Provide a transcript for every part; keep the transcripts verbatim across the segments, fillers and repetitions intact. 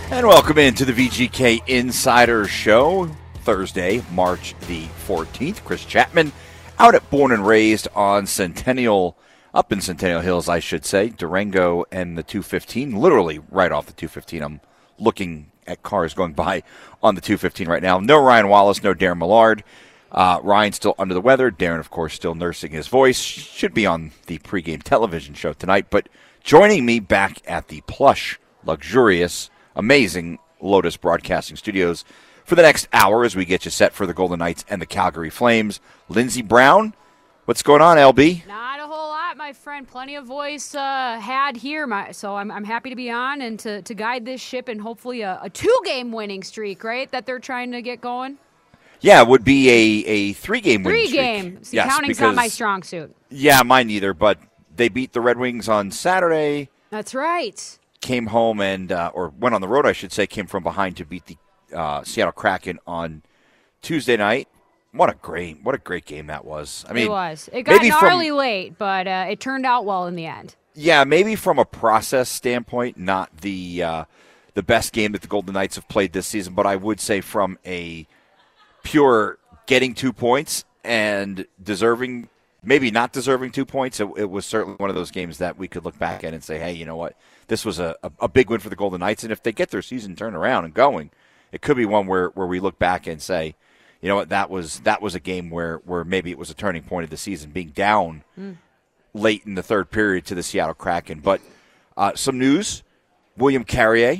And welcome into the V G K Insider Show, Thursday, March the fourteenth. Chris Chapman out at Born and Raised on Centennial, up in Centennial Hills, I should say. Durango and the two fifteen, literally right off the two fifteen. I'm looking at cars going by on the two fifteen right now. No Ryan Wallace, no Darren Millard. Uh, Ryan still under the weather. Darren, of course, still nursing his voice. Should be on the pregame television show tonight. But joining me back at the plush, luxurious, amazing Lotus Broadcasting Studios for the next hour as we get you set for the Golden Knights and the Calgary Flames. Lindsey Brown, what's going on, L B? Not a whole lot, my friend. Plenty of voice uh, had here, my, so I'm, I'm happy to be on and to, to guide this ship and hopefully a, a two-game winning streak, right, that they're trying to get going? Yeah, it would be a, a three-game winning streak. Three-game. See, yes, counting's because, not my strong suit. Yeah, mine neither, but they beat the Red Wings on Saturday. That's right. Came home and, uh, or went on the road, I should say, came from behind to beat the uh, Seattle Kraken on Tuesday night. What a great, what a great game that was. I mean, it was. It got gnarly from, late, but uh, it turned out well in the end. Yeah, maybe from a process standpoint, not the uh, the best game that the Golden Knights have played this season, but I would say from a pure getting two points and deserving, maybe not deserving two points, it, it was certainly one of those games that we could look back at and say, hey, you know what, this was a, a, a big win for the Golden Knights, and if they get their season turned around and going, it could be one where, where we look back and say, you know what, that was that was a game where, where maybe it was a turning point of the season, being down mm. late in the third period to the Seattle Kraken. But uh, some news, William Carrier,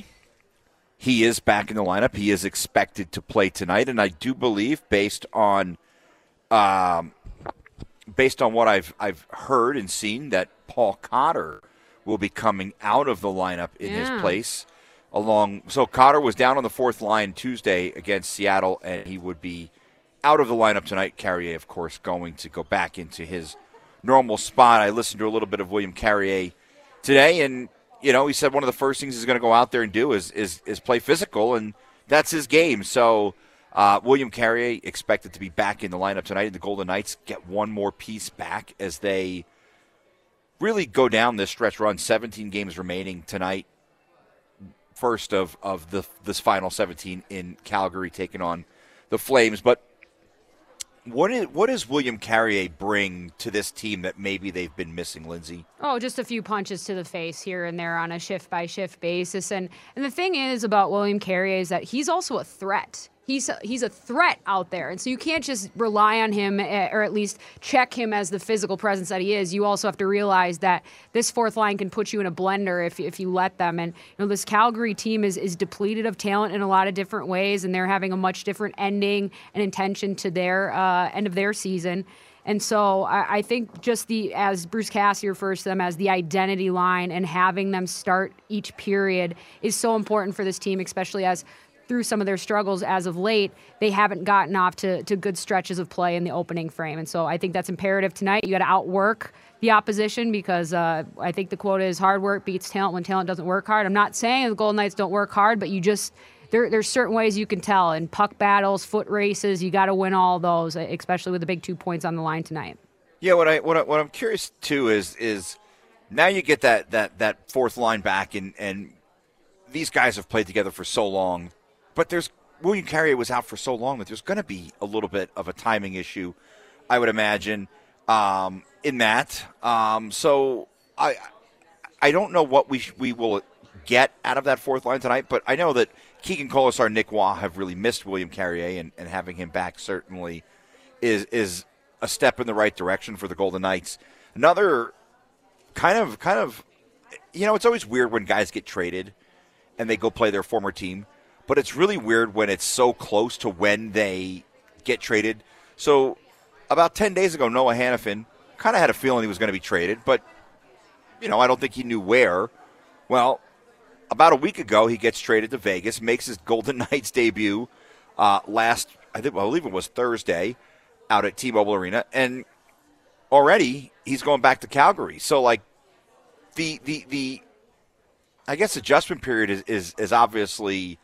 he is back in the lineup. He is expected to play tonight, and I do believe, based on um, based on what I've I've heard and seen, that Paul Cotter will be coming out of the lineup in yeah. his place. Along, so Cotter was down on the fourth line Tuesday against Seattle, and he would be out of the lineup tonight. Carrier, of course, going to go back into his normal spot. I listened to a little bit of William Carrier today, and you know, he said one of the first things he's going to go out there and do is is, is play physical, and that's his game. So uh, William Carrier expected to be back in the lineup tonight, and the Golden Knights get one more piece back as they really go down this stretch run. seventeen games remaining tonight. First of, of the this final seventeen in Calgary, taking on the Flames. But what is, what does William Carrier bring to this team that maybe they've been missing, Lindsey? Oh, just a few punches to the face here and there on a shift-by-shift basis. And and the thing is about William Carrier is that he's also a threat. He's a, he's a threat out there. And so you can't just rely on him or at least check him as the physical presence that he is. You also have to realize that this fourth line can put you in a blender if if you let them. And you know, this Calgary team is, is depleted of talent in a lot of different ways, and they're having a much different ending and intention to their uh, end of their season. And so I, I think just the, as Bruce Cassidy refers to them as the identity line, and having them start each period is so important for this team, especially as through some of their struggles as of late, they haven't gotten off to, to good stretches of play in the opening frame. And so I think that's imperative tonight. You got to outwork the opposition because uh, I think the quote is hard work beats talent when talent doesn't work hard. I'm not saying the Golden Knights don't work hard, but you just there, there's certain ways you can tell. In puck battles, foot races, you got to win all those, especially with the big two points on the line tonight. Yeah, what I what, I, what I'm curious too is is now you get that that that fourth line back, and and these guys have played together for so long. But there's William Carrier was out for so long that there's going to be a little bit of a timing issue, I would imagine, um, in that. Um, so I I don't know what we we will get out of that fourth line tonight, but I know that Keegan Colasar, Nick Waugh have really missed William Carrier, and, and having him back certainly is is a step in the right direction for the Golden Knights. Another kind of kind of you know, it's always weird when guys get traded and they go play their former team. But it's really weird when it's so close to when they get traded. So about ten days ago, Noah Hanifin kind of had a feeling he was going to be traded, but, you know, I don't think he knew where. Well, about a week ago, he gets traded to Vegas, makes his Golden Knights debut uh, last, I think, well, I believe it was Thursday, out at T-Mobile Arena, and already he's going back to Calgary. So, like, the, the, the I guess, adjustment period is, is, is obviously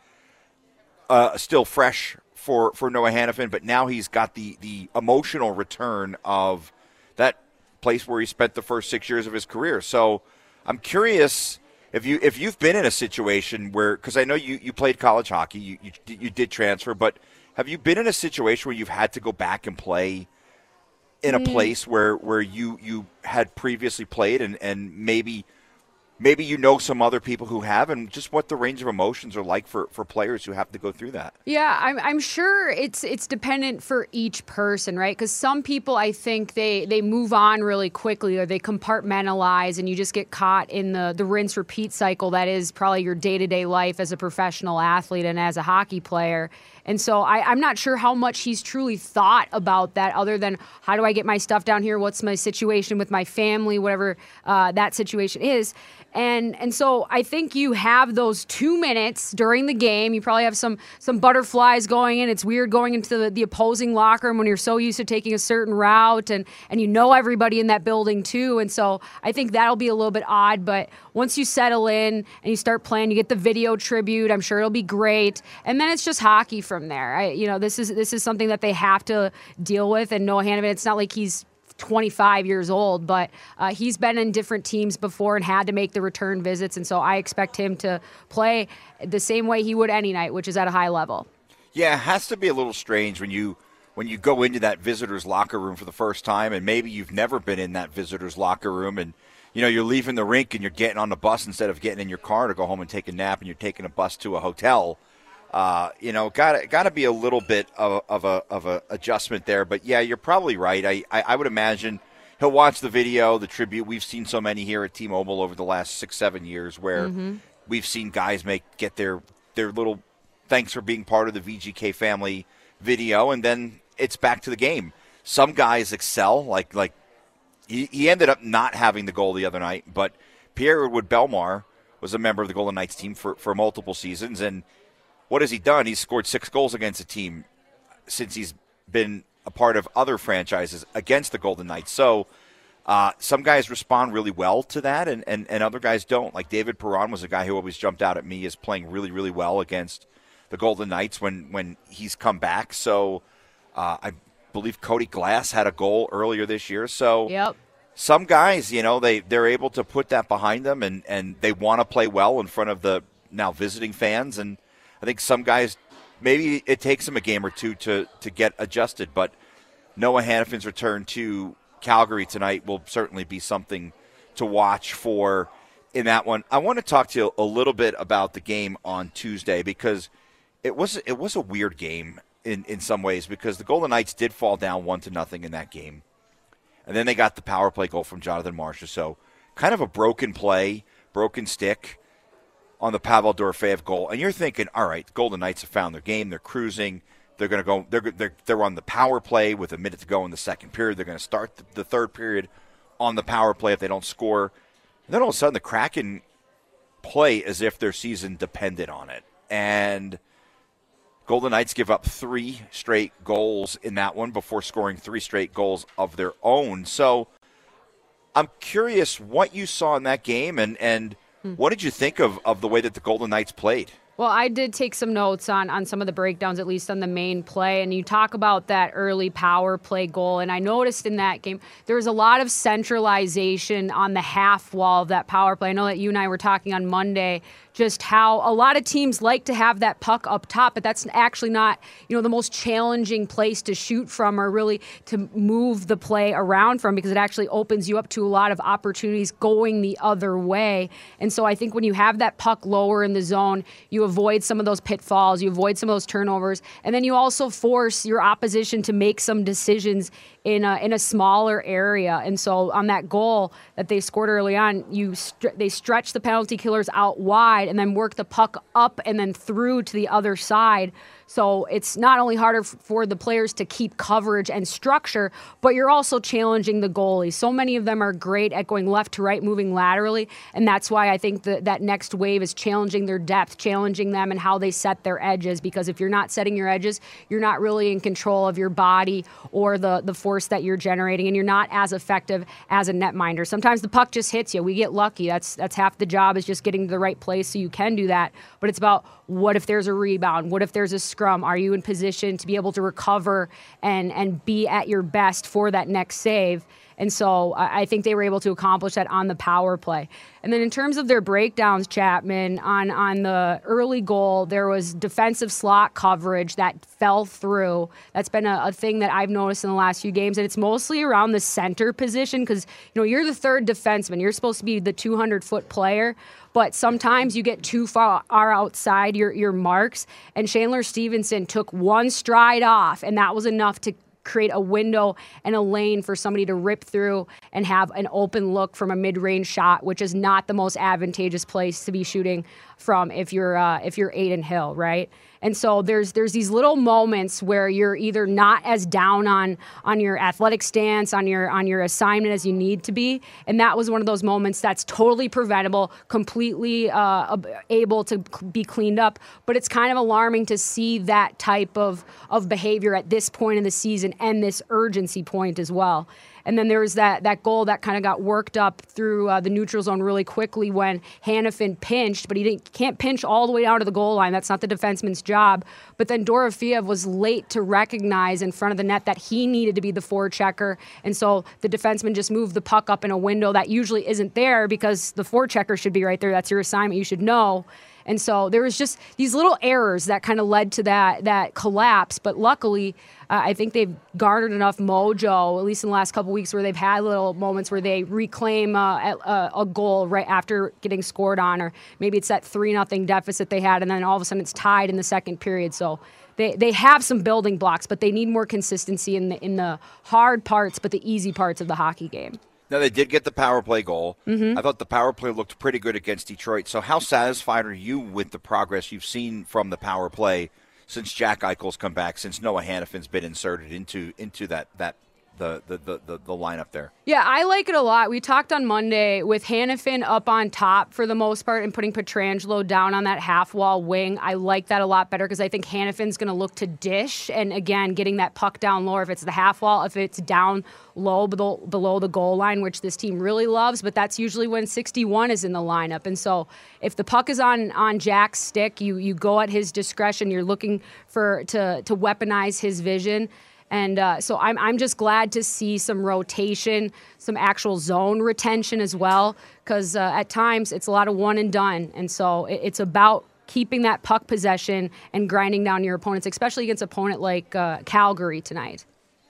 Uh, still fresh for, for Noah Hanifin, but now he's got the, the emotional return of that place where he spent the first six years of his career. So I'm curious if you if you've been in a situation where, because I know you, you played college hockey, you, you you did transfer, but have you been in a situation where you've had to go back and play in a mm. place where, where you, you had previously played, and, and maybe maybe you know some other people who have, and just what the range of emotions are like for, for players who have to go through that? Yeah, I'm I'm sure it's it's dependent for each person, right? Because some people, I think they they move on really quickly, or they compartmentalize, and you just get caught in the the rinse repeat cycle that is probably your day to day life as a professional athlete and as a hockey player. And so I, I'm not sure how much he's truly thought about that, other than how do I get my stuff down here? What's my situation with my family, whatever uh, that situation is. And and so I think you have those two minutes during the game. You probably have some some butterflies going in. It's weird going into the, the opposing locker room when you're so used to taking a certain route, and, and you know everybody in that building too. And so I think that'll be a little bit odd. But once you settle in and you start playing, you get the video tribute. I'm sure it'll be great. And then it's just hockey from there. I, you know, this is this is something that they have to deal with. And Noah Hanifin, it's not like he's twenty-five years old, but uh, he's been in different teams before and had to make the return visits, and so I expect him to play the same way he would any night, which is at a high level. Yeah, it has to be a little strange when you when you go into that visitor's locker room for the first time, and maybe you've never been in that visitor's locker room, and you know you're leaving the rink and you're getting on the bus instead of getting in your car to go home and take a nap, and you're taking a bus to a hotel. Uh, you know, got got to be a little bit of, of a of a adjustment there. But yeah, you're probably right. I, I, I would imagine he'll watch the video, the tribute. We've seen so many here at T-Mobile over the last six, seven years where mm-hmm. we've seen guys make get their their little thanks for being part of the V G K family video, and then it's back to the game. Some guys excel, like like he, he ended up not having the goal the other night, but Pierre-Edouard Bellemare was a member of the Golden Knights team for, for multiple seasons, and what has he done? He's scored six goals against a team since he's been a part of other franchises against the Golden Knights. So uh, some guys respond really well to that, and, and, and other guys don't. Like David Perron was a guy who always jumped out at me as playing really, really well against the Golden Knights when, when he's come back. So uh, I believe Cody Glass had a goal earlier this year. So yep. some guys, you know, they, they're able to put that behind them, and, and they want to play well in front of the now visiting fans. And I think some guys, maybe it takes them a game or two to, to get adjusted, but Noah Hanifin's return to Calgary tonight will certainly be something to watch for in that one. I want to talk to you a little bit about the game on Tuesday, because it was it was a weird game in, in some ways, because the Golden Knights did fall down one to nothing in that game, and then they got the power play goal from Jonathan Marchessault. So kind of a broken play, broken stick on the Pavel Dorofeyev goal, and you're thinking, all right, Golden Knights have found their game. They're cruising. They're going to go. They're they're they're on the power play with a minute to go in the second period. They're going to start the, the third period on the power play if they don't score. And then all of a sudden, the Kraken play as if their season depended on it, and Golden Knights give up three straight goals in that one before scoring three straight goals of their own. So I'm curious what you saw in that game, and and. What did you think of, of the way that the Golden Knights played? Well, I did take some notes on, on some of the breakdowns, at least on the main play. And you talk about that early power play goal. And I noticed in that game, there was a lot of centralization on the half wall of that power play. I know that you and I were talking on Monday just how a lot of teams like to have that puck up top, but that's actually not, you know, the most challenging place to shoot from, or really to move the play around from, because it actually opens you up to a lot of opportunities going the other way. And so I think when you have that puck lower in the zone, you avoid some of those pitfalls, you avoid some of those turnovers, and then you also force your opposition to make some decisions in a, in a smaller area. And so on that goal that they scored early on, you st- they stretch the penalty killers out wide and then work the puck up and then through to the other side. So it's not only harder f- for the players to keep coverage and structure, but you're also challenging the goalie. So many of them are great at going left to right, moving laterally, and that's why I think that that next wave is challenging their depth, challenging them and how they set their edges, because if you're not setting your edges, you're not really in control of your body or the, the force that you're generating, and you're not as effective as a netminder. Sometimes the puck just hits you. We get lucky. That's that's half the job, is just getting to the right place so you can do that. But it's about, what if there's a rebound? What if there's a scrum? Are you in position to be able to recover and, and be at your best for that next save? And so I, I think they were able to accomplish that on the power play. And then in terms of their breakdowns, Chapman, on, on the early goal, there was defensive slot coverage that fell through. That's been a, a thing that I've noticed in the last few games, and it's mostly around the center position because, you know, you're the third defenseman. You're supposed to be the two hundred foot player, but sometimes you get too far outside your, your marks, and Chandler Stevenson took one stride off, and that was enough to create a window and a lane for somebody to rip through and have an open look from a mid-range shot, which is not the most advantageous place to be shooting from if you're uh, if you're Adin Hill, right? And so there's there's these little moments where you're either not as down on on your athletic stance, on your on your assignment as you need to be, and that was one of those moments that's totally preventable, completely uh, able to be cleaned up. But it's kind of alarming to see that type of of behavior at this point in the season and this urgency point as well. And then there was that, that goal that kind of got worked up through uh, the neutral zone really quickly when Hanifin pinched, but he didn't, can't pinch all the way down to the goal line. That's not the defenseman's job. But then Dorofeev was late to recognize in front of the net that he needed to be the forechecker. And so the defenseman just moved the puck up in a window that usually isn't there because the forechecker should be right there. That's your assignment. You should know. And so there was just these little errors that kind of led to that that collapse. But luckily, uh, I think they've garnered enough mojo, at least in the last couple weeks, where they've had little moments where they reclaim uh, a, a goal right after getting scored on, or maybe it's that three nothing deficit they had, and then all of a sudden it's tied in the second period. So they, they have some building blocks, but they need more consistency in the in the hard parts, but the easy parts of the hockey game. Now, they did get the power play goal. Mm-hmm. I thought the power play looked pretty good against Detroit. So how satisfied are you with the progress you've seen from the power play since Jack Eichel's come back, since Noah Hanifin's been inserted into into that that the the, the, the the lineup there? Yeah, I like it a lot. We talked on Monday with Hanifin up on top for the most part and putting Pietrangelo down on that half-wall wing. I like that a lot better because I think Hanifin's going to look to dish, and again, getting that puck down lower if it's the half-wall, if it's down low below, below the goal line, which this team really loves, but that's usually when sixty-one is in the lineup. And so if the puck is on on Jack's stick, you you go at his discretion. You're looking for to to weaponize his vision. And uh, so I'm I'm just glad to see some rotation, some actual zone retention as well, because uh, at times it's a lot of one and done. And so it, it's about keeping that puck possession and grinding down your opponents, especially against an opponent like uh, Calgary tonight.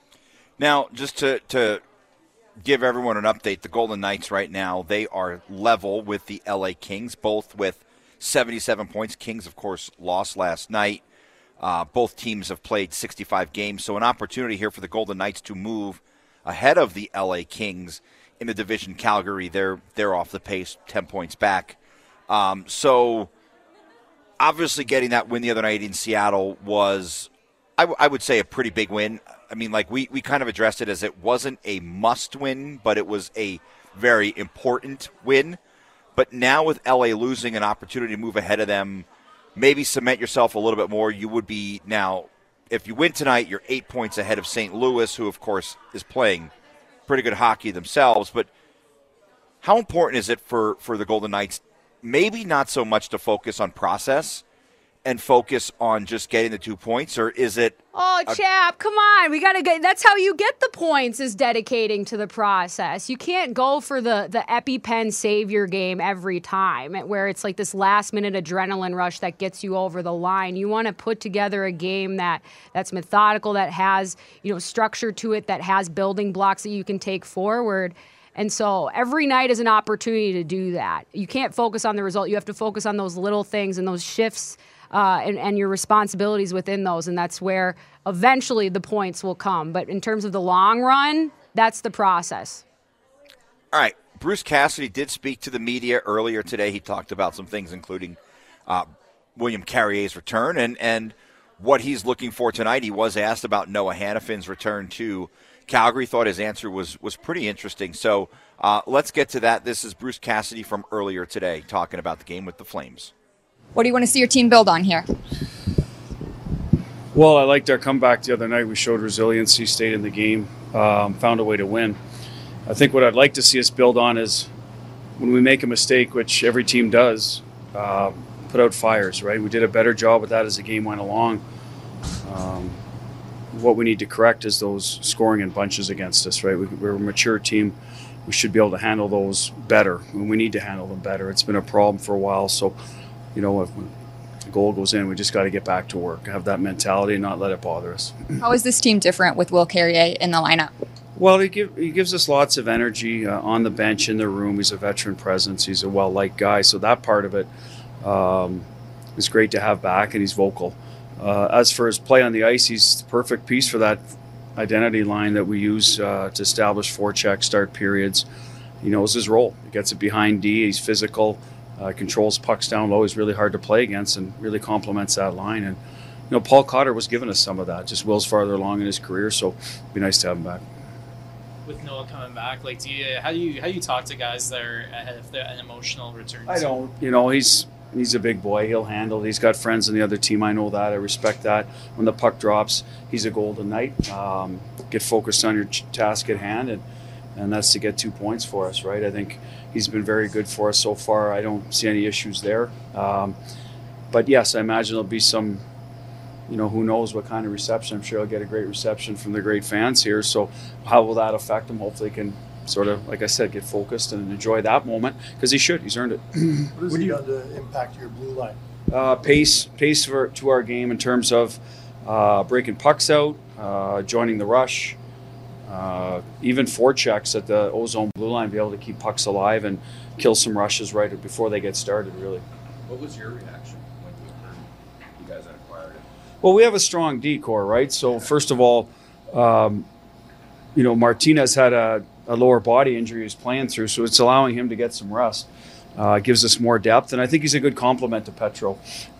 Now, just to, to give everyone an update, the Golden Knights right now, they are level with the L A Kings, both with seventy-seven points. Kings, of course, lost last night. Uh, both teams have played sixty-five games, so an opportunity here for the Golden Knights to move ahead of the L A Kings in the division. Calgary, they're they're off the pace, ten points back. Um, so obviously getting that win the other night in Seattle was, I, w- I would say, a pretty big win. I mean, like we, we kind of addressed it as it wasn't a must win, but it was a very important win. But now with L A losing, an opportunity to move ahead of them, maybe cement yourself a little bit more. You would be now, if you win tonight, you're eight points ahead of Saint Louis, who, of course, is playing pretty good hockey themselves. But how important is it for, for the Golden Knights, maybe not so much to focus on process and focus on just getting the two points, or is it? Oh, a- chap, come on. We got to get, that's how you get the points, is dedicating to the process. You can't go for the, the EpiPen savior game every time where it's like this last minute adrenaline rush that gets you over the line. You want to put together a game that that's methodical, that has, you know, structure to it, that has building blocks that you can take forward. And so every night is an opportunity to do that. You can't focus on the result. You have to focus on those little things and those shifts Uh, and, and your responsibilities within those, and that's where eventually the points will come. But in terms of the long run, that's the process. All right. Bruce Cassidy did speak to the media earlier today. He talked about some things, including uh, William Carrier's return and, and what he's looking for tonight. He was asked about Noah Hanifin's return to Calgary. Thought his answer was, was pretty interesting. So uh, let's get to that. This is Bruce Cassidy from earlier today talking about the game with the Flames. What do you want to see your team build on here? Well, I liked our comeback the other night. We showed resiliency, stayed in the game, um, found a way to win. I think what I'd like to see us build on is when we make a mistake, which every team does, uh, put out fires, right? We did a better job with that as the game went along. Um, what we need to correct is those scoring in bunches against us, right? We, we're a mature team. We should be able to handle those better, and we need to handle them better. It's been a problem for a while, so, you know, if the goal goes in, we just got to get back to work, have that mentality and not let it bother us. How is this team different with Will Carrier in the lineup? Well, he, give, he gives us lots of energy uh, on the bench, in the room. He's a veteran presence. He's a well-liked guy, so that part of it um, is great to have back, and he's vocal. Uh, as for his play on the ice, he's the perfect piece for that identity line that we use uh, to establish forecheck start periods. He knows his role. He gets it behind D. He's physical, uh, controls pucks down low. He's really hard to play against and really complements that line. And you know, Paul Cotter was giving us some of that. Just Will's farther along in his career, so it'd be nice to have him back. With Noah coming back, like, do you how do you how do you talk to guys that are ahead of the, an emotional return? I don't. You know, he's. He's a big boy. He'll handle it. He's got friends on the other team. I know that. I respect that. When the puck drops, he's a golden knight. Um, get focused on your task at hand, and, and that's to get two points for us, right? I think he's been very good for us so far. I don't see any issues there. Um, but, yes, I imagine there'll be some, you know, who knows what kind of reception. I'm sure he'll get a great reception from the great fans here. So how will that affect him? Hopefully he can sort of, like I said, get focused and enjoy that moment, because he should. He's earned it. What has he done to impact your blue line? Uh, pace pace for, to our game in terms of uh, breaking pucks out, uh, joining the rush, uh, even forechecks at the ozone blue line, be able to keep pucks alive and kill some rushes right before they get started, really. What was your reaction when you heard you guys had acquired it? Well, we have a strong D-core, right? So first of all, um, you know, Martinez had a a lower body injury he was playing through, so it's allowing him to get some rest. Uh, gives us more depth, and I think he's a good complement to Petro.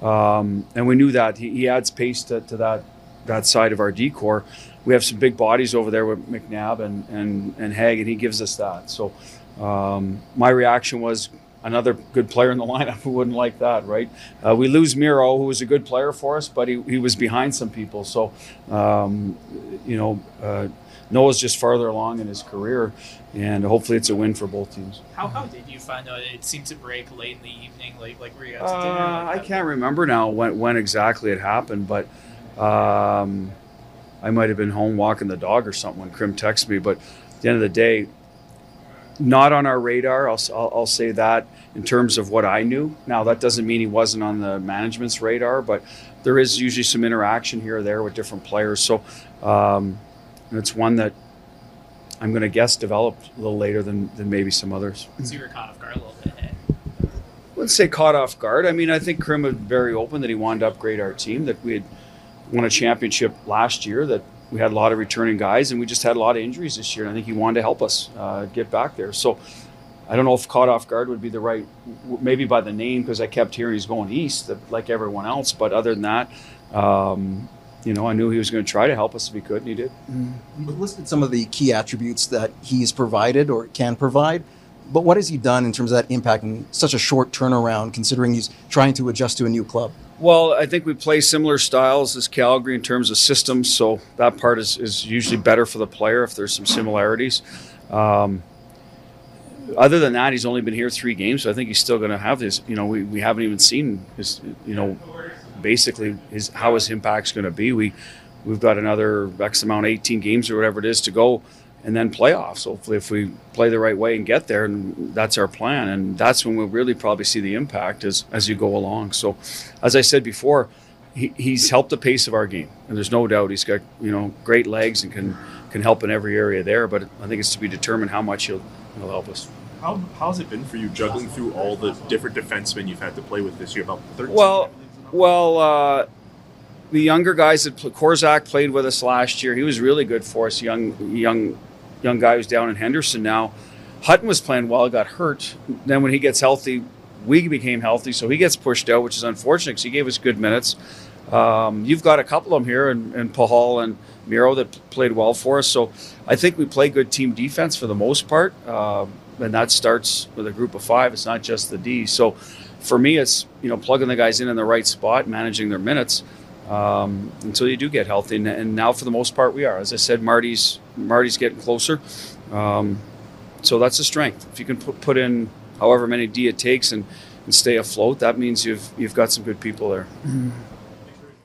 Um, and we knew that. He, he adds pace to, to that that side of our D-core. We have some big bodies over there with McNabb and, and, and Haig, and he gives us that. So um, my reaction was another good player in the lineup. Who wouldn't like that, right? Uh, we lose Miro, who was a good player for us, but he, he was behind some people. So, um, you know, uh, Noah's just farther along in his career, and hopefully it's a win for both teams. How how did you find out? It seemed to break late in the evening, like like were you out to Uh, dinner? I Like, can't remember now when, when exactly it happened, but um, I might have been home walking the dog or something when Krim texted me. But at the end of the day, not on our radar. I'll, I'll, I'll say that in terms of what I knew. Now, that doesn't mean he wasn't on the management's radar, but there is usually some interaction here or there with different players. So um, it's one that I'm going to guess developed a little later than, than maybe some others. So you were caught off guard a little bit. Eh? I wouldn't say caught off guard. I mean, I think Krim was very open that he wanted to upgrade our team, that we had won a championship last year, that we had a lot of returning guys, and we just had a lot of injuries this year. And I think he wanted to help us uh, get back there. So I don't know if caught off guard would be the right, maybe by the name, because I kept hearing he's going east like everyone else. But other than that, um, you know, I knew he was going to try to help us if he could, and he did. You listed some of the key attributes that he's provided or can provide, but what has he done in terms of that impact in such a short turnaround, considering he's trying to adjust to a new club? Well, I think we play similar styles as Calgary in terms of systems, so that part is, is usually better for the player if there's some similarities. Um, other than that, he's only been here three games, so I think he's still going to have this. You know, we, we haven't even seen his, you know, basically his how his impact's going to be. We, we've got another X amount, eighteen games or whatever it is to go, and then playoffs. Hopefully, if we play the right way and get there, and that's our plan. And that's when we'll really probably see the impact as, as you go along. So, as I said before, he, he's helped the pace of our game. And there's no doubt he's got, you know, great legs and can, can help in every area there. But I think it's to be determined how much he'll, he'll help us. How, how's it been for you juggling through all the different defensemen you've had to play with this year? About thirteen? Well, well, uh, the younger guys that Korzak played with us last year, he was really good for us. Young, young, young guy who's down in Henderson now. Hutton was playing well, got hurt. Then when he gets healthy, we became healthy, so he gets pushed out, which is unfortunate because he gave us good minutes. Um, you've got a couple of them here, and, and Pahal and Miro that played well for us. So I think we play good team defense for the most part, uh, and that starts with a group of five. It's not just the D. So for me, it's, you know, plugging the guys in in the right spot, managing their minutes um, until you do get healthy. And, and now, for the most part, we are. As I said, Marty's Marty's getting closer. Um, so that's a strength. If you can put, put in however many D it takes and, and stay afloat, that means you've you've got some good people there.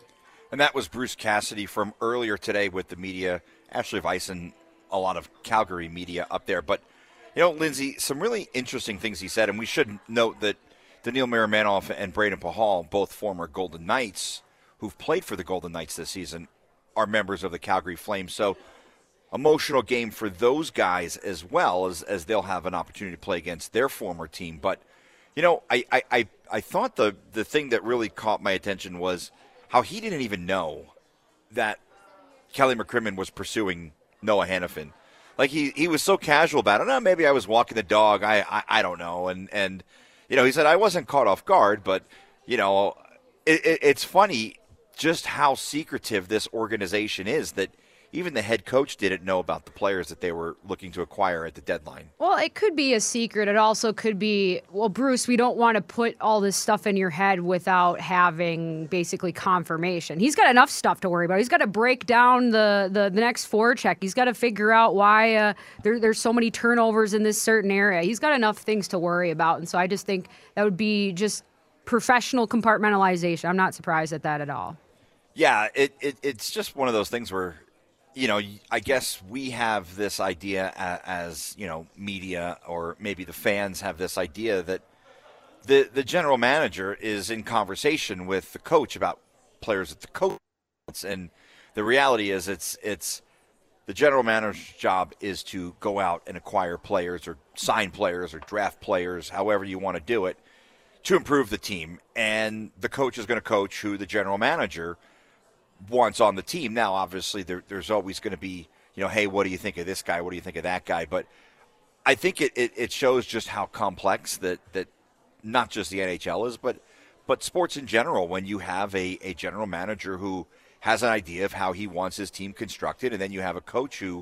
And that was Bruce Cassidy from earlier today with the media, Ashley Weiss and a lot of Calgary media up there. But, you know, Lindsay, some really interesting things he said, and we should note that Daniil Miramanoff and Braden Pahal, both former Golden Knights who've played for the Golden Knights this season, are members of the Calgary Flames. So emotional game for those guys as well, as, as they'll have an opportunity to play against their former team. But, you know, I, I, I, I thought the, the thing that really caught my attention was how he didn't even know that Kelly McCrimmon was pursuing Noah Hannafin. Like, he, he was so casual about it. Oh, maybe I was walking the dog. I, I, I don't know. And, and, you know, he said, I wasn't caught off guard, but, you know, it, it, it's funny just how secretive this organization is, that even the head coach didn't know about the players that they were looking to acquire at the deadline. Well, it could be a secret. It also could be, well, Bruce, we don't want to put all this stuff in your head without having basically confirmation. He's got enough stuff to worry about. He's got to break down the, the, the next forecheck. He's got to figure out why uh, there, there's so many turnovers in this certain area. He's got enough things to worry about. And so I just think that would be just professional compartmentalization. I'm not surprised at that at all. Yeah, it, it it's just one of those things where, you know, I guess we have this idea as, you know, media, or maybe the fans have this idea that the the general manager is in conversation with the coach about players that the coach wants. And the reality is it's it's the general manager's job is to go out and acquire players or sign players or draft players, however you want to do it, to improve the team. And the coach is going to coach who the general manager wants on the team. Now, obviously, there, there's always going to be, you know, hey, what do you think of this guy? What do you think of that guy? But I think it, it, it shows just how complex that, that not just the N H L is, but but sports in general, when you have a, a general manager who has an idea of how he wants his team constructed, and then you have a coach who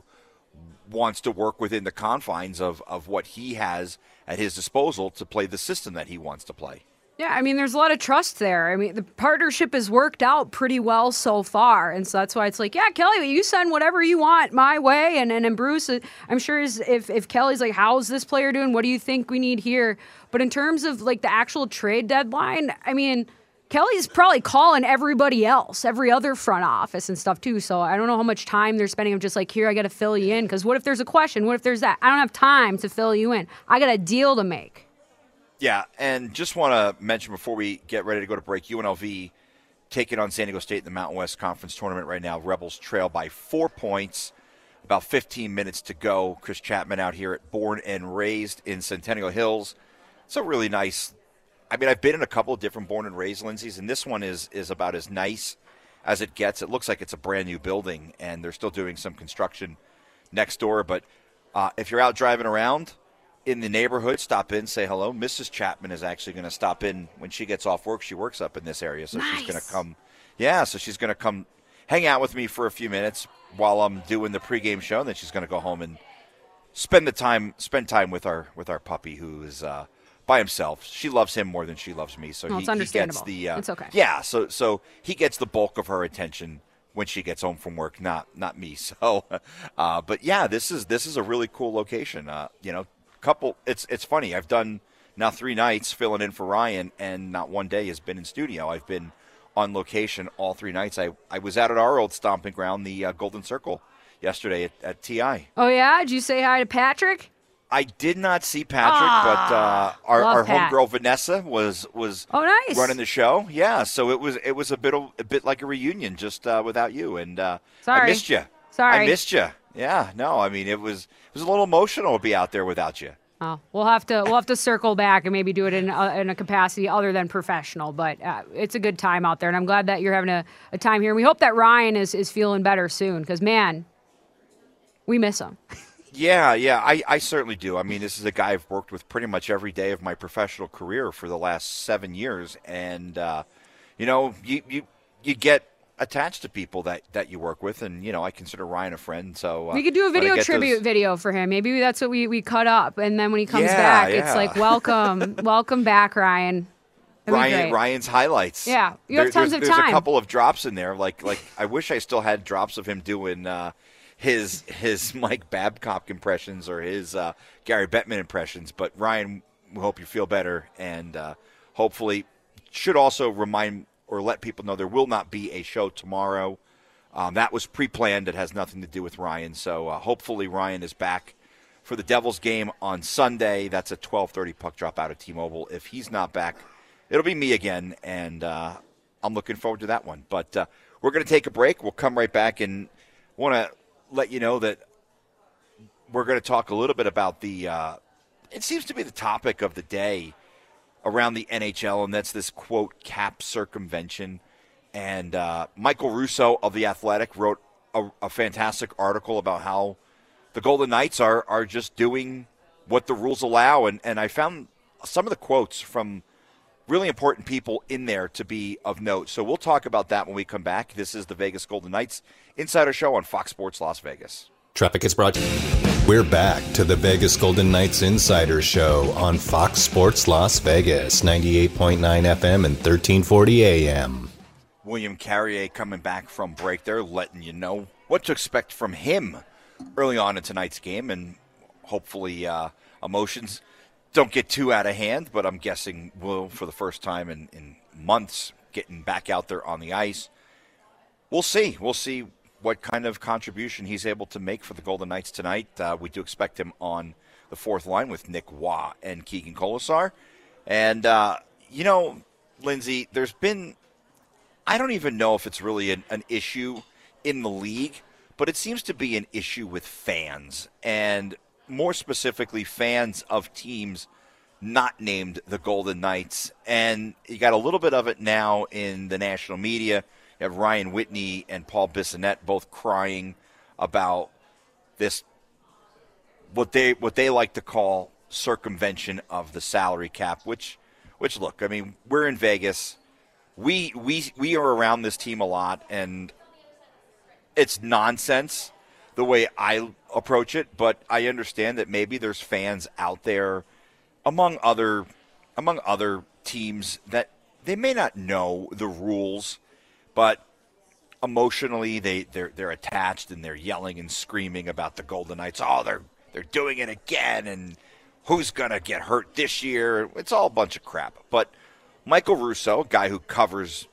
wants to work within the confines of, of what he has at his disposal to play the system that he wants to play. Yeah, I mean, there's a lot of trust there. I mean, the partnership has worked out pretty well so far. And so that's why it's like, yeah, Kelly, you send whatever you want my way. And and, and Bruce, I'm sure is, if, if Kelly's like, how's this player doing? What do you think we need here? But in terms of like the actual trade deadline, I mean, Kelly's probably calling everybody else, every other front office and stuff too. So I don't know how much time they're spending of just like, here, I got to fill you in. Because what if there's a question? What if there's that? I don't have time to fill you in. I got a deal to make. Yeah, and just want to mention before we get ready to go to break, U N L V taking on San Diego State in the Mountain West Conference Tournament right now. Rebels trail by four points, about fifteen minutes to go. Chris Chapman out here at Born and Raised in Centennial Hills. It's a really nice, I mean, I've been in a couple of different Born and Raised, Lindsay's, and this one is, is about as nice as it gets. It looks like it's a brand new building, and they're still doing some construction next door. But uh, if you're out driving around in the neighborhood, stop in, say hello. Missus Chapman is actually going to stop in when she gets off work. She works up in this area, so nice. she's going to come. Yeah, so she's going to come hang out with me for a few minutes while I'm doing the pregame show, and then she's going to go home and spend the time spend time with our with our puppy, who is uh, by himself. She loves him more than she loves me, so well, he, it's understandable. he gets the. Uh, it's okay. Yeah, so so he gets the bulk of her attention when she gets home from work, not not me. So, uh, but yeah, this is this is a really cool location. Uh, you know. Couple, it's it's funny. I've done now three nights filling in for Ryan, and not one day has been in studio. I've been on location all three nights. I, I was out at our old stomping ground, the uh, Golden Circle, yesterday at, at T I. Oh yeah, did you say hi to Patrick? I did not see Patrick, ah, but uh, our, our Pat. homegirl Vanessa was was oh, nice. running the show. Yeah, so it was it was a bit of, a bit like a reunion, just uh, without you. And uh, Sorry. I missed you. Sorry, I missed you. Yeah, no, I mean it was it was a little emotional to be out there without you. Oh, we'll have to we'll have to circle back and maybe do it in a, in a capacity other than professional. But uh, it's a good time out there, and I'm glad that you're having a, a time here. We hope that Ryan is, is feeling better soon, because man, we miss him. Yeah, yeah, I, I certainly do. I mean, this is a guy I've worked with pretty much every day of my professional career for the last seven years, and uh, you know, you you you get attached to people that, that you work with, and you know, I consider Ryan a friend. So uh, we could do a video tribute those... video for him. Maybe that's what we, we cut up, and then when he comes yeah, back, yeah. it's like welcome, welcome back, Ryan. That'd Ryan Ryan's highlights. Yeah, you have there, tons there's, of there's time. There's a couple of drops in there. Like like I wish I still had drops of him doing uh, his his Mike Babcock impressions or his uh, Gary Bettman impressions. But Ryan, we hope you feel better, and uh, hopefully should also remind or let people know there will not be a show tomorrow. Um, that was pre-planned. It has nothing to do with Ryan. So uh, hopefully Ryan is back for the Devils game on Sunday. That's a twelve thirty puck drop out of T-Mobile. If he's not back, it'll be me again, and uh, I'm looking forward to that one. But uh, we're going to take a break. We'll come right back, and want to let you know that we're going to talk a little bit about the uh, – it seems to be the topic of the day around the N H L, and that's this, quote, cap circumvention. And uh, Michael Russo of The Athletic wrote a, a fantastic article about how the Golden Knights are are just doing what the rules allow. And, and I found some of the quotes from really important people in there to be of note. So we'll talk about that when we come back. This is the Vegas Golden Knights Insider Show on Fox Sports Las Vegas. Traffic is brought to you. We're back to the Vegas Golden Knights Insider Show on Fox Sports Las Vegas, ninety-eight point nine F M and thirteen forty A M. William Carrier coming back from break there, letting you know what to expect from him early on in tonight's game, and hopefully uh, emotions don't get too out of hand, but I'm guessing Will, for the first time in, in months, getting back out there on the ice. We'll see. We'll see what kind of contribution he's able to make for the Golden Knights tonight. Uh, we do expect him on the fourth line with Nick Waugh and Keegan Kolesar. And, uh, you know, Lindsay, there's been – I don't even know if it's really an, an issue in the league, but it seems to be an issue with fans, and more specifically fans of teams not named the Golden Knights. And you got a little bit of it now in the national media. You have Ryan Whitney and Paul Bissonnette both crying about this, what they what they like to call circumvention of the salary cap, which, which look, I mean, we're in Vegas. We we we are around this team a lot, and it's nonsense the way I approach it, but I understand that maybe there's fans out there among other among other teams that they may not know the rules, but emotionally they, they're they're attached and they're yelling and screaming about the Golden Knights. Oh, they're they're doing it again, and who's gonna get hurt this year? It's all a bunch of crap. But Michael Russo, a guy who covers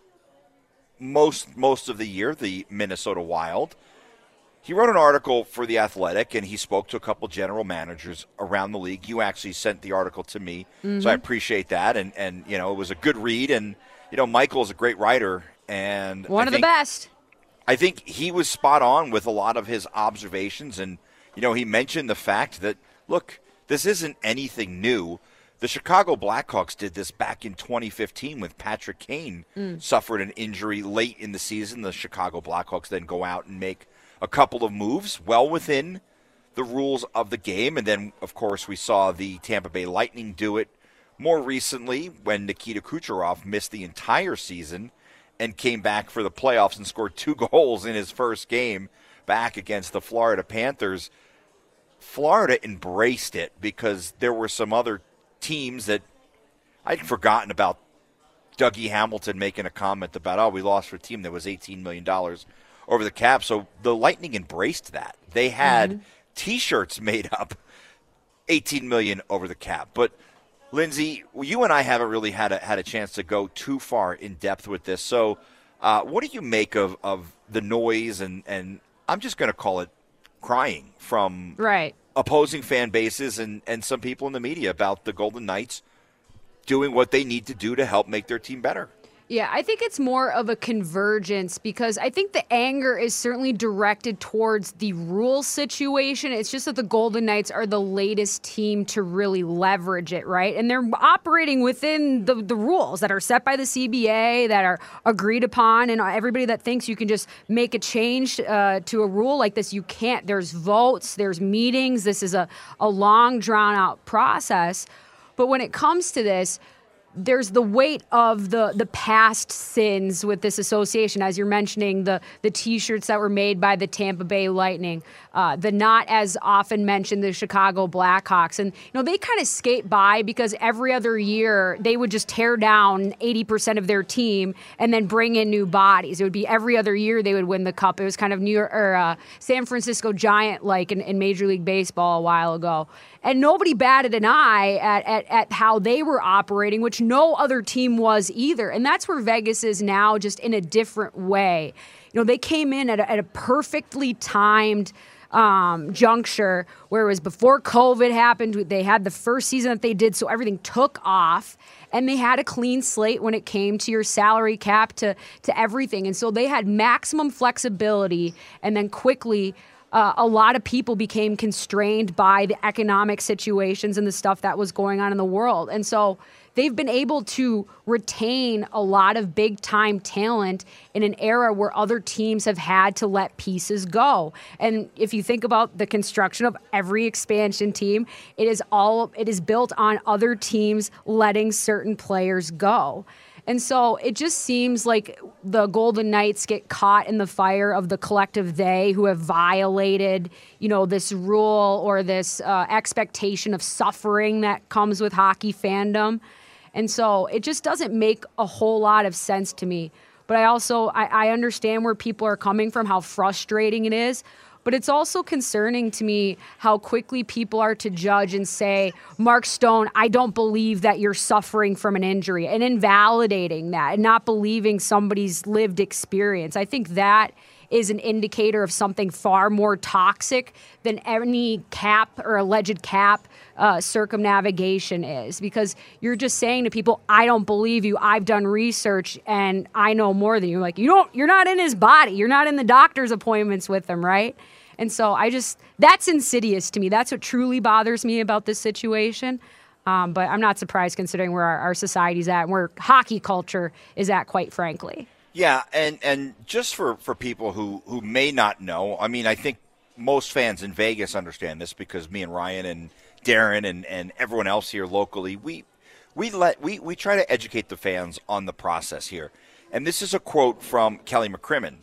most most of the year the Minnesota Wild, he wrote an article for The Athletic, and he spoke to a couple general managers around the league. You actually sent the article to me, mm-hmm. so I appreciate that. And, and, you know, it was a good read. And, you know, Michael is a great writer. And One I of think, the best. I think he was spot on with a lot of his observations. And, you know, he mentioned the fact that, look, this isn't anything new. The Chicago Blackhawks did this back in twenty fifteen with Patrick Kane mm. suffered an injury late in the season. The Chicago Blackhawks then go out and make a couple of moves well within the rules of the game. And then, of course, we saw the Tampa Bay Lightning do it more recently when Nikita Kucherov missed the entire season and came back for the playoffs and scored two goals in his first game back against the Florida Panthers. Florida embraced it because there were some other teams that I'd forgotten about. Dougie Hamilton making a comment about, oh, we lost for a team that was eighteen million dollars over the cap. So the Lightning embraced that. They had mm-hmm. T-shirts made up eighteen million dollars over the cap. But, Lindsay, you and I haven't really had a, had a chance to go too far in depth with this. So uh, what do you make of, of the noise and, and I'm just going to call it crying from right. opposing fan bases and, and some people in the media about the Golden Knights doing what they need to do to help make their team better? Yeah, I think it's more of a convergence because I think the anger is certainly directed towards the rule situation. It's just that the Golden Knights are the latest team to really leverage it, right? And they're operating within the, the rules that are set by the C B A, that are agreed upon, and everybody that thinks you can just make a change uh, to a rule like this, you can't. There's votes, there's meetings. This is a, a long, drawn-out process. But when it comes to this, there's the weight of the the past sins with this association, as you're mentioning, the the T-shirts that were made by the Tampa Bay Lightning. uh, the not as often mentioned the Chicago Blackhawks. And, you know, they kind of skate by because every other year they would just tear down eighty percent of their team and then bring in new bodies. It would be every other year they would win the cup. It was kind of New York or uh, San Francisco Giant like in, in Major League Baseball a while ago. And nobody batted an eye at, at, at how they were operating, which no other team was either. And that's where Vegas is now, just in a different way. You know, they came in at a, at a perfectly timed um, juncture where it was before COVID happened. They had the first season that they did, so everything took off. And they had a clean slate when it came to your salary cap, to, to everything. And so they had maximum flexibility, and then quickly Uh, a lot of people became constrained by the economic situations and the stuff that was going on in the world. And so they've been able to retain a lot of big-time talent in an era where other teams have had to let pieces go. And if you think about the construction of every expansion team, it is all it is built on other teams letting certain players go. And so it just seems like the Golden Knights get caught in the fire of the collective they who have violated, you know, this rule or this uh, expectation of suffering that comes with hockey fandom. And so it just doesn't make a whole lot of sense to me. But I also, I, I understand where people are coming from, how frustrating it is. But it's also concerning to me how quickly people are to judge and say, Mark Stone, I don't believe that you're suffering from an injury, and invalidating that and not believing somebody's lived experience. I think that is an indicator of something far more toxic than any cap or alleged cap uh, circumnavigation is, because you're just saying to people, I don't believe you. I've done research and I know more than you. Like, you don't, you're not in his body. You're not in the doctor's appointments with him, right? And so I just, that's insidious to me. That's what truly bothers me about this situation. Um, but I'm not surprised considering where our, our society's at and where hockey culture is at, quite frankly. Yeah, and, and just for, for people who, who may not know, I mean, I think most fans in Vegas understand this because me and Ryan and Darren and, and everyone else here locally, we we let we, we try to educate the fans on the process here. And this is a quote from Kelly McCrimmon.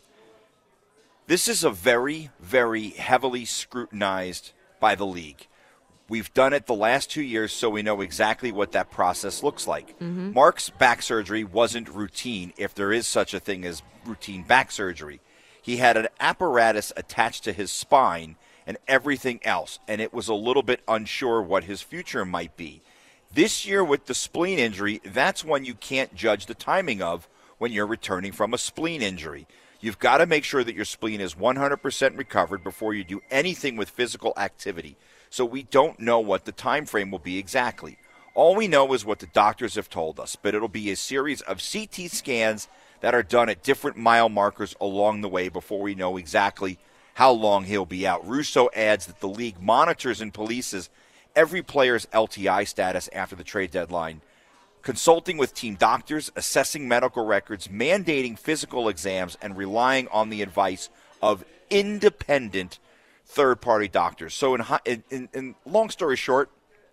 This is a very, very heavily scrutinized by the league. We've done it the last two years, so we know exactly what that process looks like. Mm-hmm. Mark's back surgery wasn't routine, if there is such a thing as routine back surgery. He had an apparatus attached to his spine and everything else, and it was a little bit unsure what his future might be. This year with the spleen injury, that's one you can't judge the timing of when you're returning from a spleen injury. You've got to make sure that your spleen is one hundred percent recovered before you do anything with physical activity. So we don't know what the time frame will be exactly. All we know is what the doctors have told us, but it'll be a series of C T scans that are done at different mile markers along the way before we know exactly how long he'll be out. Russo adds that the league monitors and polices every player's L T I status after the trade deadline, consulting with team doctors, assessing medical records, mandating physical exams, and relying on the advice of independent third-party doctors. So in, in, in long story short,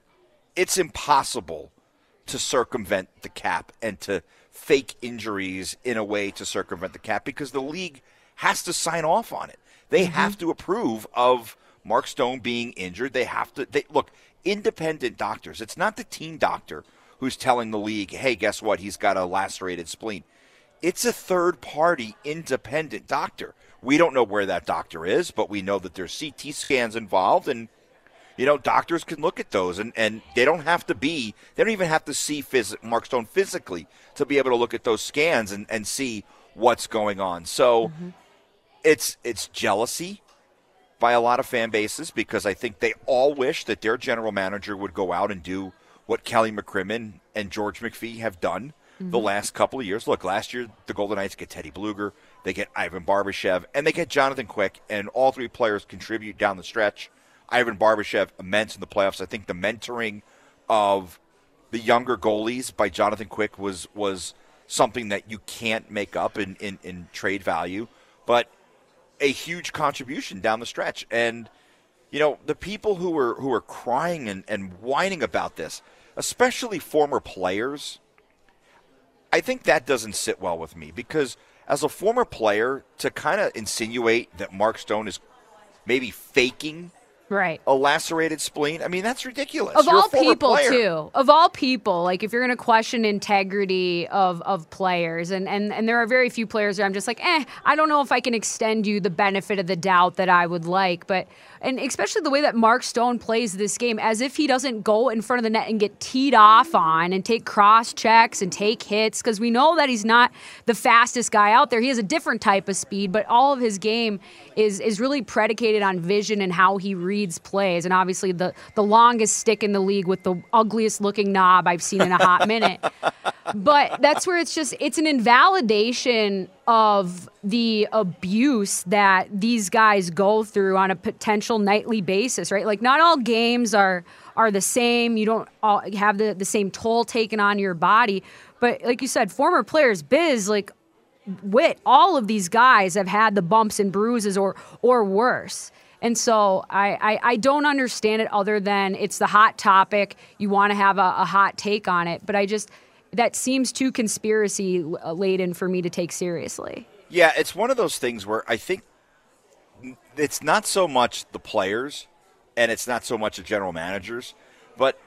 it's impossible to circumvent the cap and to fake injuries in a way to circumvent the cap because the league has to sign off on it. They mm-hmm. have to approve of Mark Stone being injured. They have to they, – look, independent doctors. It's not the team doctor who's telling the league, hey, guess what, he's got a lacerated spleen. It's a third-party independent doctor. We don't know where that doctor is, but we know that there's C T scans involved, and, you know, doctors can look at those, and, and they don't have to be – they don't even have to see phys- Mark Stone physically to be able to look at those scans and, and see what's going on. So mm-hmm. it's it's jealousy by a lot of fan bases because I think they all wish that their general manager would go out and do what Kelly McCrimmon and George McPhee have done mm-hmm. the last couple of years. Look, last year the Golden Knights get Teddy Bluger, they get Ivan Barbashev, and they get Jonathan Quick, and all three players contribute down the stretch. Ivan Barbashev, immense in the playoffs. I think the mentoring of the younger goalies by Jonathan Quick was was something that you can't make up in, in, in trade value, but a huge contribution down the stretch. And, you know, the people who are who are crying and, and whining about this, especially former players, I think that doesn't sit well with me because as a former player, to kind of insinuate that Mark Stone is maybe faking Right. a lacerated spleen. I mean, that's ridiculous. Of You're a all former people, player. too. Of all people, like if you're going to question integrity of, of players, and, and, and there are very few players where I'm just like, eh, I don't know if I can extend you the benefit of the doubt that I would like. But and especially the way that Mark Stone plays this game, as if he doesn't go in front of the net and get teed off on and take cross checks and take hits, because we know that he's not the fastest guy out there. He has a different type of speed, but all of his game is is really predicated on vision and how he reads plays. And obviously the, the longest stick in the league with the ugliest looking knob I've seen in a hot minute. But that's where it's just, it's an invalidation of the abuse that these guys go through on a potential nightly basis, right? Like not all games are are the same. You don't all have the, the same toll taken on your body. But like you said, former players, Biz, like Witt, all of these guys have had the bumps and bruises or or worse. And so I, I, I don't understand it other than it's the hot topic. You want to have a, a hot take on it. But I just, that seems too conspiracy laden for me to take seriously. Yeah, it's one of those things where I think it's not so much the players and it's not so much the general managers, but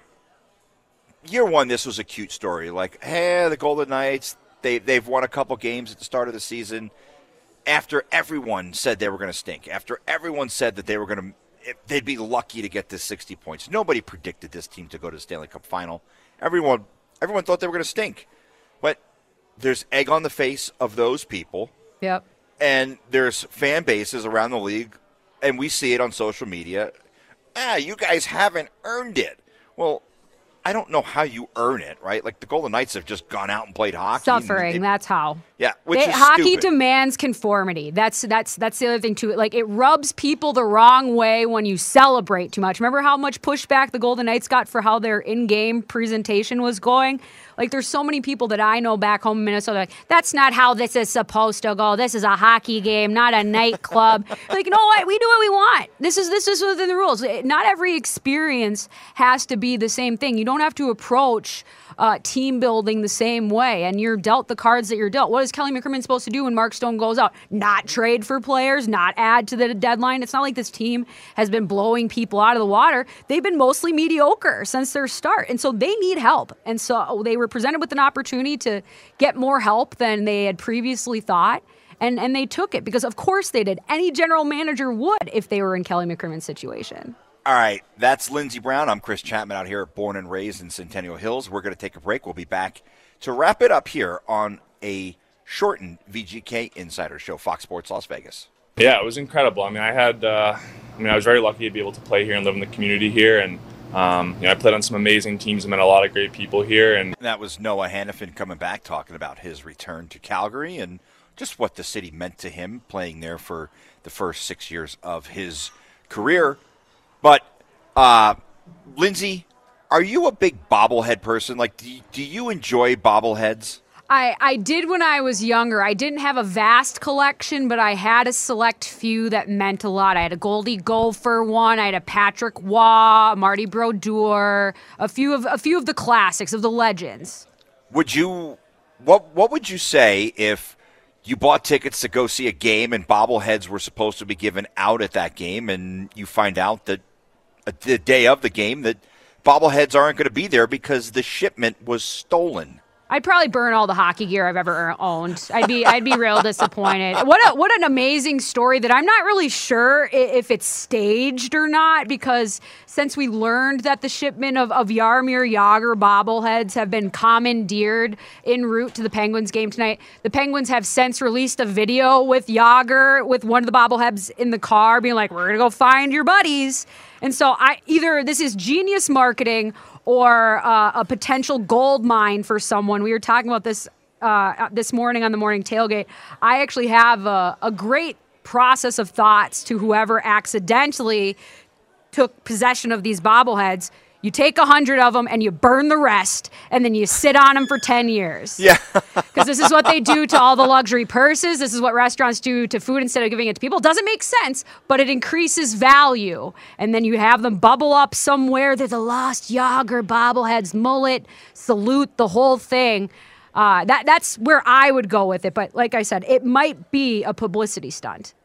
year one, this was a cute story. Like, hey, the Golden Knights, they, they've won a couple games at the start of the season after everyone said they were going to stink, after everyone said that they were going to, they'd be lucky to get this sixty points. Nobody predicted this team to go to the Stanley Cup final. Everyone, everyone thought they were going to stink. But there's egg on the face of those people. Yep. And there's fan bases around the league, and we see it on social media. Ah, you guys haven't earned it. Well, I don't know how you earn it, right? Like the Golden Knights have just gone out and played hockey. Suffering, they, that's how. Yeah, which They, is hockey stupid. demands conformity. That's that's that's the other thing too. Like it rubs people the wrong way when you celebrate too much. Remember how much pushback the Golden Knights got for how their in-game presentation was going? Like there's so many people that I know back home in Minnesota, like, that's not how this is supposed to go. This is a hockey game, not a nightclub. Like, you know what? We do what we want. This is this is within the rules. Not every experience has to be the same thing. You don't have to approach uh, team building the same way, and you're dealt the cards that you're dealt. What is Kelly McCrimmon supposed to do when Mark Stone goes out? Not trade for players, not add to the deadline. It's not like this team has been blowing people out of the water. They've been mostly mediocre since their start, and so they need help. And so they were presented with an opportunity to get more help than they had previously thought, and, and they took it because, of course, they did. Any general manager would if they were in Kelly McCrimmon's situation. All right, that's Lindsey Brown. I'm Chris Chapman out here at Born and Raised in Centennial Hills. We're going to take a break. We'll be back to wrap it up here on a shortened V G K Insider Show, Fox Sports Las Vegas. Yeah, it was incredible. I mean, I had, uh, I mean, I was very lucky to be able to play here and live in the community here, and um, you know, I played on some amazing teams and met a lot of great people here. And that was Noah Hannafin coming back, talking about his return to Calgary and just what the city meant to him, playing there for the first six years of his career. But, uh, Lindsey, are you a big bobblehead person? Like, do you, do you enjoy bobbleheads? I, I did when I was younger. I didn't have a vast collection, but I had a select few that meant a lot. I had a Goldie Gopher one. I had a Patrick Waugh, a Marty Brodeur, a few of a few of the classics, of the legends. Would you what what would you say if you bought tickets to go see a game and bobbleheads were supposed to be given out at that game, and you find out that uh, the day of the game that bobbleheads aren't going to be there because the shipment was stolen? I'd probably burn all the hockey gear I've ever owned. I'd be I'd be real disappointed. What a, what an amazing story that I'm not really sure if it's staged or not, because since we learned that the shipment of, of Jaromir Jagr bobbleheads have been commandeered en route to the Penguins game tonight, the Penguins have since released a video with Jagr with one of the bobbleheads in the car being like, we're going to go find your buddies. And so I either this is genius marketing or uh, a potential gold mine for someone. We were talking about this uh, this morning on the morning tailgate. I actually have a, a great process of thoughts to whoever accidentally took possession of these bobbleheads. You take a hundred of them and you burn the rest, and then you sit on them for ten years. Yeah. Because this is what they do to all the luxury purses. This is what restaurants do to food instead of giving it to people. It doesn't make sense, but it increases value. And then you have them bubble up somewhere. They're the lost Jagr bobbleheads, mullet, salute, the whole thing. Uh, that That's where I would go with it. But like I said, it might be a publicity stunt.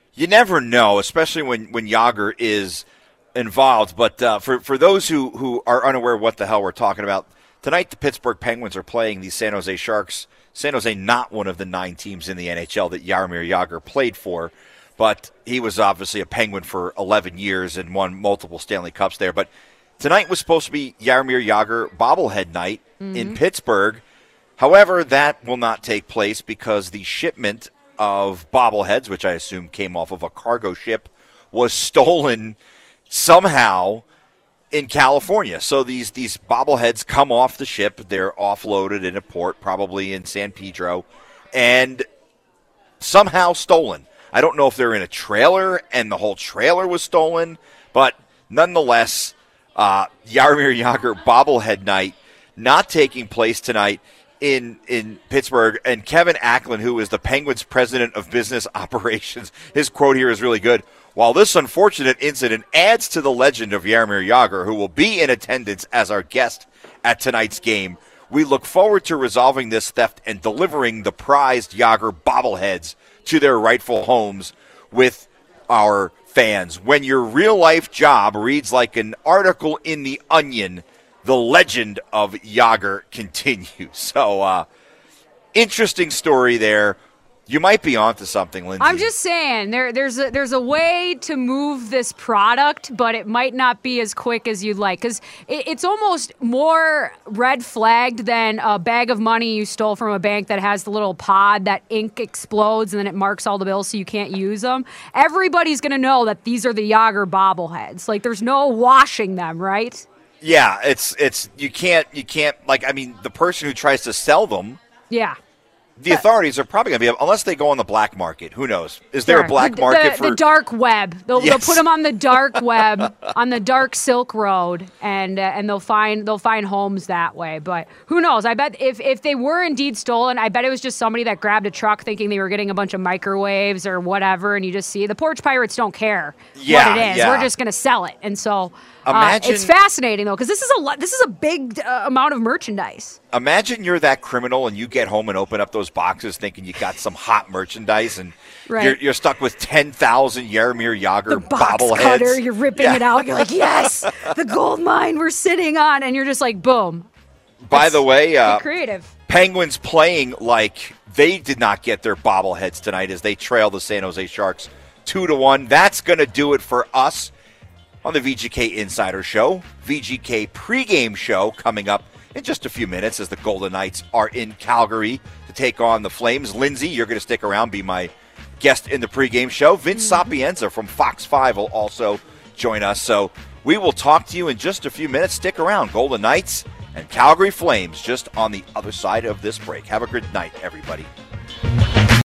you never know, especially when, when Jágr is involved. But uh, for, for those who, who are unaware of what the hell we're talking about, tonight the Pittsburgh Penguins are playing the San Jose Sharks. San Jose not one of the nine teams in the N H L that Jaromir Jágr played for, but he was obviously a Penguin for eleven years and won multiple Stanley Cups there. But tonight was supposed to be Jaromir Jágr bobblehead night mm-hmm. in Pittsburgh. However, that will not take place because the shipment of bobbleheads, which I assume came off of a cargo ship, was stolen somehow in California. So these, these bobbleheads come off the ship. They're offloaded in a port, probably in San Pedro, and somehow stolen. I don't know if they're in a trailer and the whole trailer was stolen, but nonetheless, uh, Jaromir Jágr bobblehead night not taking place tonight in in Pittsburgh. And Kevin Acklin, who is the Penguins' president of business operations, his quote here is really good. While this unfortunate incident adds to the legend of Jaromir Jágr, who will be in attendance as our guest at tonight's game, we look forward to resolving this theft and delivering the prized Jágr bobbleheads to their rightful homes with our fans. When your real-life job reads like an article in The Onion, the legend of Jágr continues. So, uh, interesting story there. You might be onto something, Lindsay. I'm just saying, there, there's a, there's a way to move this product, but it might not be as quick as you'd like. Because it, it's almost more red flagged than a bag of money you stole from a bank that has the little pod that ink explodes and then it marks all the bills so you can't use them. Everybody's going to know that these are the Jágr bobbleheads. Like, there's no washing them, right? Yeah, it's it's you can't you can't like I mean the person who tries to sell them. Yeah. The authorities are probably going to be, unless they go on the black market. Who knows? Is there sure. a black the, market the, for the dark web? They'll, yes. they'll put them on the dark web, on the dark Silk Road, and uh, and they'll find they'll find homes that way. But who knows? I bet if if they were indeed stolen, I bet it was just somebody that grabbed a truck thinking they were getting a bunch of microwaves or whatever, and you just see the Porch Pirates don't care yeah, what it is. Yeah. We're just going to sell it, and so. Imagine, uh, it's fascinating though, because this is a lo- this is a big uh, amount of merchandise. Imagine you're that criminal and you get home and open up those boxes thinking you got some hot merchandise, and right. you're, you're stuck with ten thousand Jaromir Jágr the box bobbleheads. Cutter, you're ripping yeah. it out. You're like, yes, the gold mine we're sitting on, and you're just like, boom. By That's the way, uh, creative. Penguins playing like they did not get their bobbleheads tonight as they trail the San Jose Sharks two to one. That's going to do it for us on the V G K Insider Show. V G K pregame show coming up in just a few minutes as the Golden Knights are in Calgary to take on the Flames. Lindsay, you're going to stick around, be my guest in the pregame show. Vince mm-hmm. Sapienza from Fox five will also join us. So we will talk to you in just a few minutes. Stick around. Golden Knights and Calgary Flames just on the other side of this break. Have a good night, everybody.